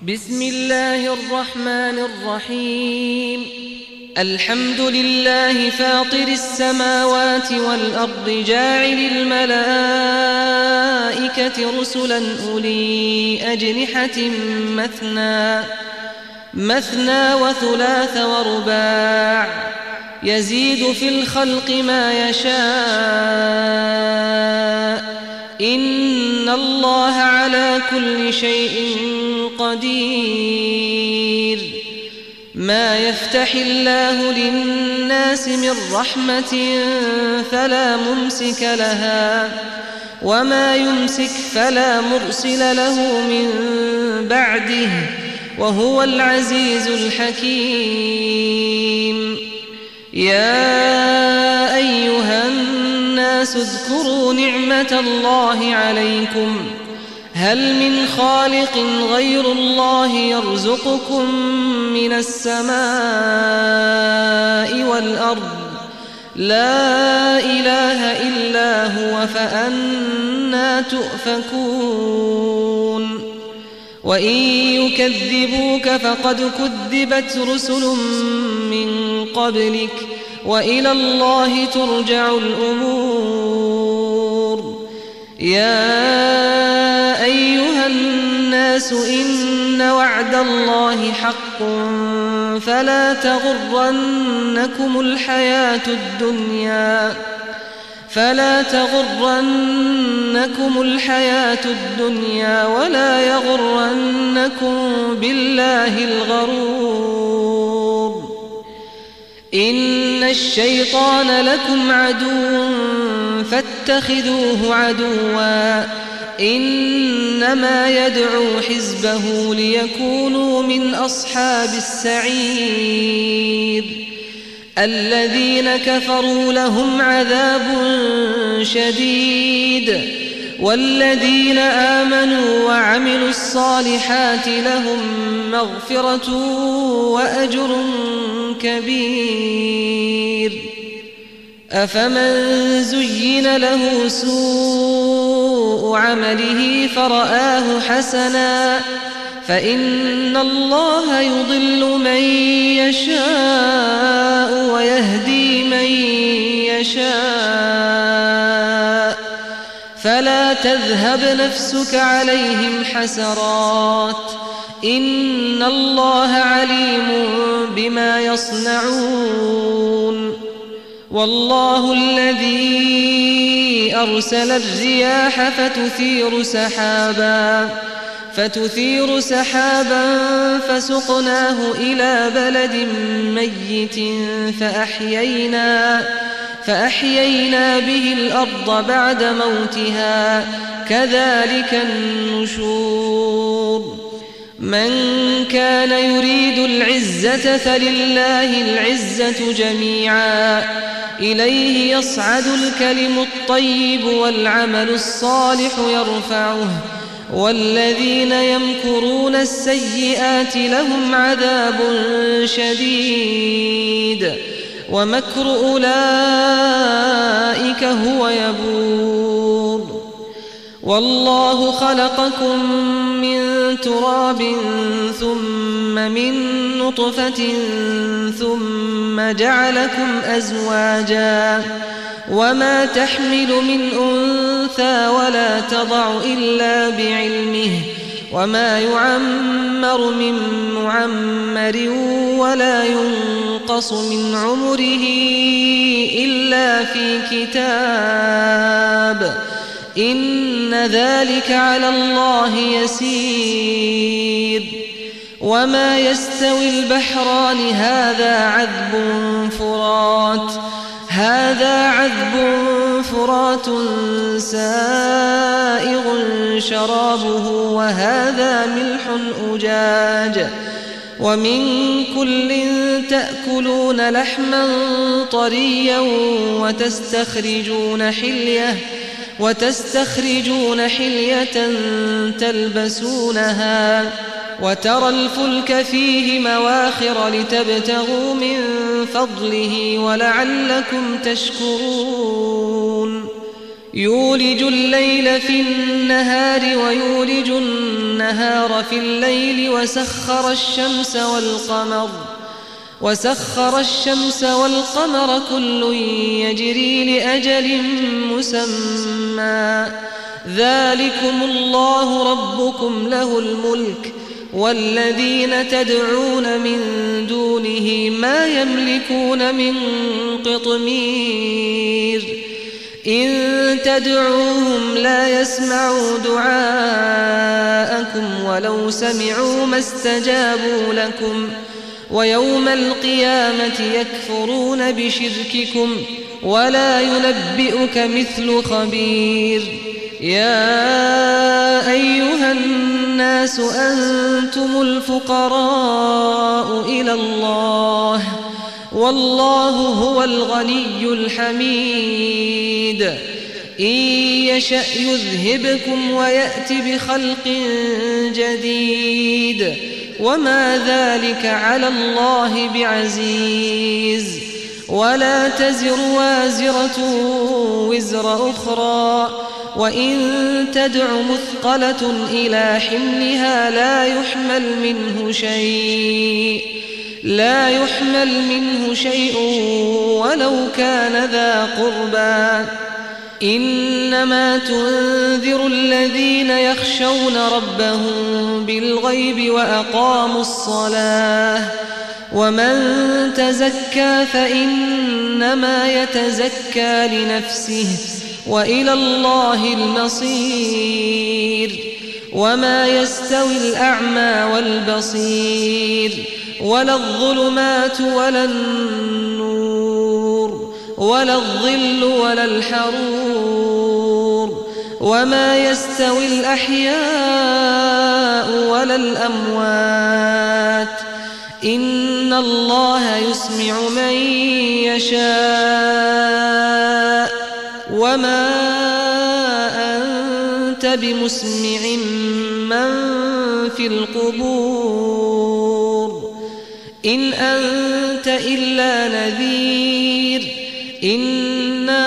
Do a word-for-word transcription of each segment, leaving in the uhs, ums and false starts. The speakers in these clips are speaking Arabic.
بسم الله الرحمن الرحيم. الحمد لله فاطر السماوات والأرض جاعل الملائكة رسلا أولي أجنحة مثنى مثنى وثلاث ورباع يزيد في الخلق ما يشاء إن الله على كل شيء قدير. ما يفتح الله للناس من رحمة فلا ممسك لها وما يمسك فلا مرسل له من بعده وهو العزيز الحكيم. يا أيها الناس اذكروا نعمة الله عليكم هل من خالق غير الله يرزقكم من السماء والأرض لا إله إلا هو فأنى تؤفكون. وإن يكذبوك فقد كذبت رسل من قبلك وإلى الله ترجع الأمور. يا أيها الناس إن وعد الله حق فلا تغرنكم الحياة الدنيا فلا تغرنكم الحياة الدنيا ولا يغرنكم بالله الغرور. إن الشيطان لكم عدو فاتخذوه عدوا إنما يدعو حزبه ليكونوا من أصحاب السعير. الذين كفروا لهم عذاب شديد والذين آمنوا وعملوا الصالحات لهم مغفرة وأجر كبير. أفمن زين له سوء عمله فرآه حسنا فإن الله يضل من يشاء ويهدي من يشاء فلا تذهب نفسك عليهم حسرات إن الله عليم بما يصنعون. والله الذي أرسل الرياح فتثير سحابا فتثير سحابا فسقناه إلى بلد ميت فأحيينا فأحيينا به الأرض بعد موتها كذلك النشور. من كان يريد العزة فلله العزة جميعا إليه يصعد الكلم الطيب والعمل الصالح يرفعه والذين يمكرون السيئات لهم عذاب شديد ومكر أولئك هو يبور. والله خلقكم من تراب ثم من نطفة ثم جعلكم أزواجا وما تحمل من أنثى ولا تضع إلا بعلمه وما يعمر من معمر ولا ينقص من عمره إلا في كتاب إن ذلك على الله يسير. وما يستوي البحران هذا عذب فرات هذا عذب فرات سائغ شرابه وهذا ملح أجاج ومن كل تأكلون لحما طريا وتستخرجون حلية وتستخرجون حلية تلبسونها وترى الفلك فيه مواخر لتبتغوا من فضله ولعلكم تشكرون. يولج الليل في النهار ويولج النهار في الليل وسخر الشمس والقمر وسخر الشمس والقمر كل يجري لأجل مسمى ذلكم الله ربكم له الملك والذين تدعون من دونه ما يملكون من قطمير إن تدعوهم لا يسمعوا دعاءكم ولو سمعوا ما استجابوا لكم ويوم القيامة يكفرون بشرككم ولا ينبئك مثل خبير يا أيها الناس أنتم الفقراء إلى الله والله هو الغني الحميد إن يشأ يذهبكم ويأت بخلق جديد وما ذلك على الله بعزيز ولا تزر وازرة وزر أخرى وإن تدع مثقلة إلى حملها لا يحمل منه شيء لا يحمل منه شيء ولو كان ذا قربى إنما تنذر الذين يخشون ربهم بالغيب وأقاموا الصلاة ومن تزكى فإنما يتزكى لنفسه وإلى الله المصير وما يستوي الأعمى والبصير ولا الظلمات ولا النور ولا الظل ولا الحرور وما يستوي الأحياء ولا الأموات إن الله يسمع من يشاء وما أنت بمسمع من في القبور إن أنت إلا نذير إنا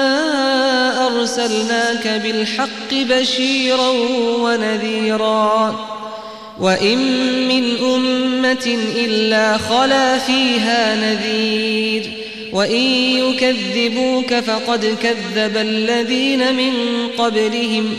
أرسلناك بالحق بشيرا ونذيرا وإن من أمة إلا خلا فيها نذير وإن يكذبوك فقد كذب الذين من قبلهم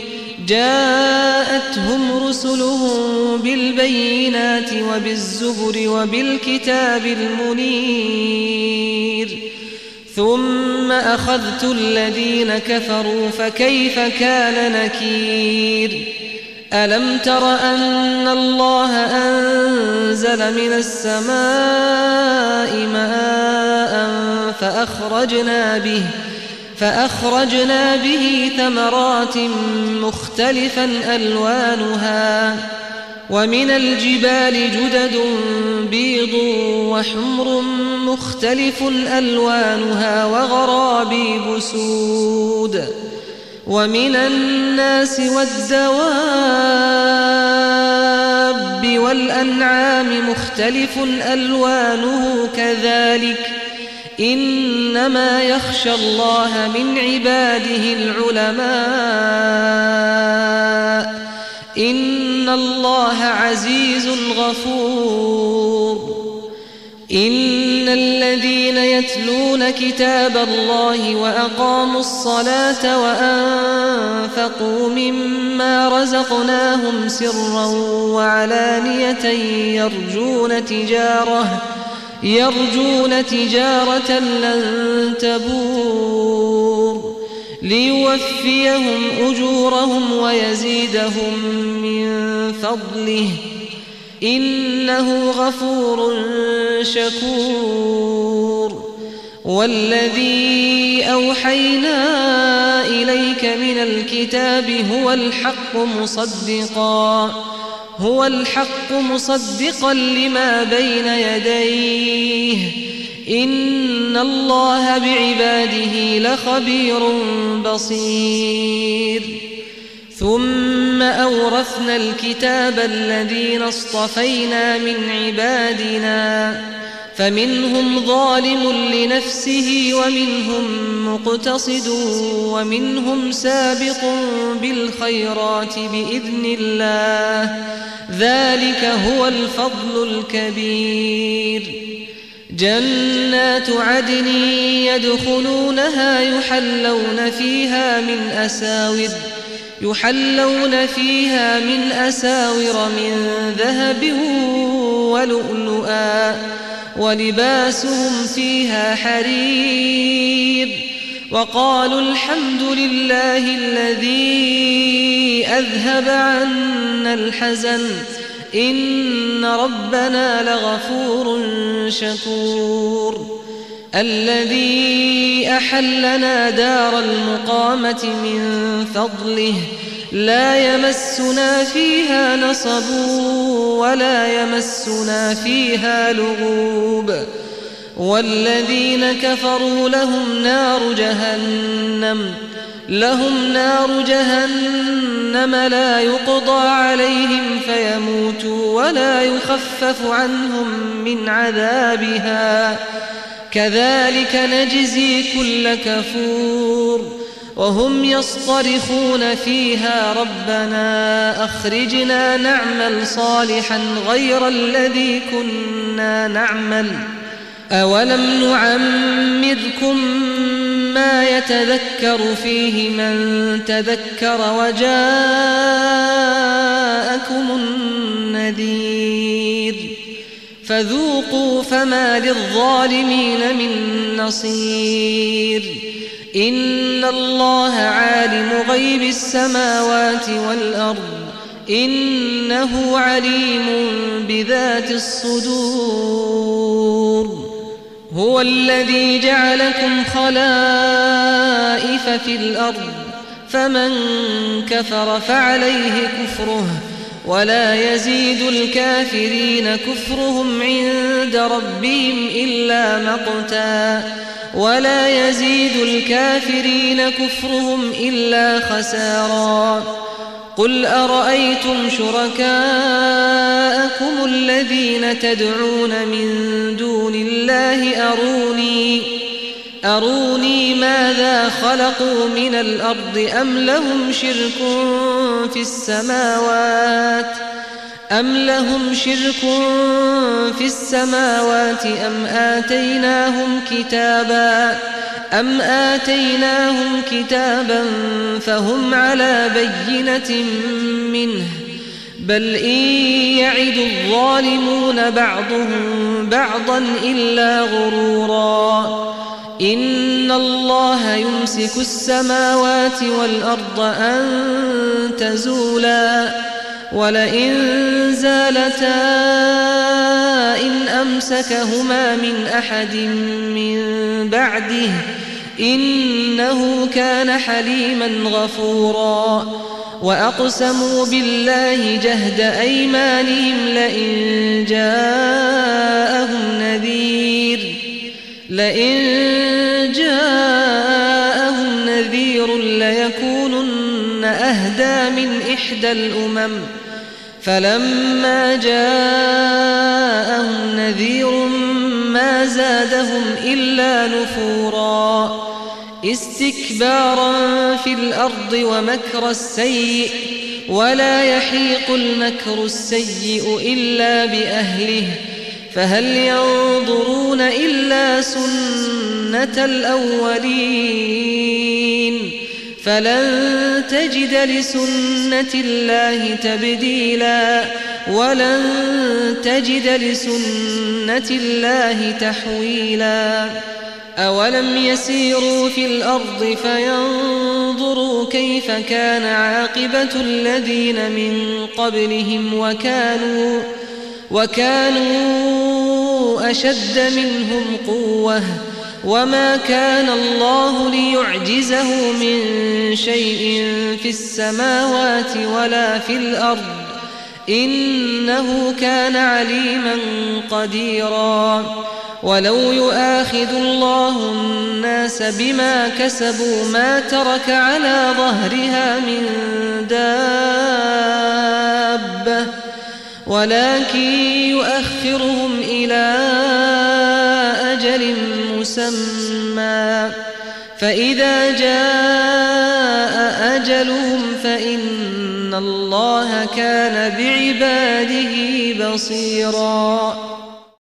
جاءتهم رسلهم بالبينات وبالزبر وبالكتاب المنير ثم أخذت الذين كفروا فكيف كان نكير ألم تر أن الله أنزل من السماء ماء فأخرجنا به فأخرجنا به ثمرات مختلفا ألوانها ومن الجبال جدد بيض وحمر مختلف ألوانها وغرابيب سود ومن الناس والدواب والأنعام مختلف ألوانه كذلك إنما يخشى الله من عباده العلماء إن الله عزيز غفور إن الذين يتلون كتاب الله وأقاموا الصلاة وأنفقوا مما رزقناهم سرا وعلانية يرجون تجارة يرجون تجارة لن تبور ليوفيهم أجورهم ويزيدهم من فضله إنه غفور شكور والذي أوحينا إليك من الكتاب هو الحق مصدقا هو الحق مصدقا لما بين يديه إن الله بعباده لخبير بصير ثم أورثنا الكتاب الذين اصطفينا من عبادنا فمنهم ظالم لنفسه ومنهم مقتصد ومنهم سابق بالخيرات بإذن الله، ذلك هو الفضل الكبير. جنات عدن يدخلونها يحلون فيها من أساور يحلون فيها من أساور من ذهب ولؤلؤا ولباسهم فيها حرير. وقالوا الحمد لله الذي أذهب عنا الحزن إن ربنا لغفور شكور. الذي أحلنا دار المقامة من فضله لا يمسنا فيها نصب ولا يمسنا فيها لغوب. والذين كفروا لهم نار جهنم لهم نار جهنم لا يقضى عليهم فيموتوا ولا يخفف عنهم من عذابها، كذلك نجزي كل كفور. وهم يصطرخون فيها ربنا أخرجنا نعمل صالحا غير الذي كنا نعمل أولم نعمركم ما يتذكر فيه من تذكر وجاءكم النذير فذوقوا فما للظالمين من نصير. إن الله عالم غيب السماوات والأرض إنه عليم بذات الصدور. هو الذي جعلكم خلائف في الأرض فمن كفر فعليه كفره ولا يزيد الكافرين كفرهم عند ربهم إلا مقتا ولا يزيد الكافرين كفرهم إلا خسارا. قل أرأيتم شركاءكم الذين تدعون من دون الله أروني أروني ماذا خلقوا من الأرض أم لهم شرك في السماوات أم لهم شرك في السماوات أم آتيناهم كتابا أم آتيناهم كتابا فهم على بينة منه بل إن يعد الظالمون بعضهم بعضا إلا غرورا. إن الله يمسك السماوات والأرض أن تزولا ولئن زالتا إن أمسكهما من أحد من بعده إنه كان حليما غفورا. وأقسموا بالله جهد أيمانهم لئن جاءهم نذير لئن جاءهم نذير ليكونن أهدى من إحدى الأمم فلما جاءهم نذير ما زادهم إلا نفورا استكبارا في الأرض ومكر السيء ولا يحيق المكر السيء إلا بأهله فهل ينظرون إلا سنة الأولين فلن تجد لسنة الله تبديلا ولن تجد لسنة الله تحويلا. أولم يسيروا في الأرض فينظروا كيف كان عاقبة الذين من قبلهم وكانوا وكانوا أشد منهم قوة وما كان الله ليعجزه من شيء في السماوات ولا في الأرض إنه كان عليما قديرا. ولو يؤاخذ الله الناس بما كسبوا ما ترك على ظهرها من دابة ولكن يؤخرهم إلى أجل مسمى فإذا جاء أجلهم فإن الله كان بعباده بصيراً.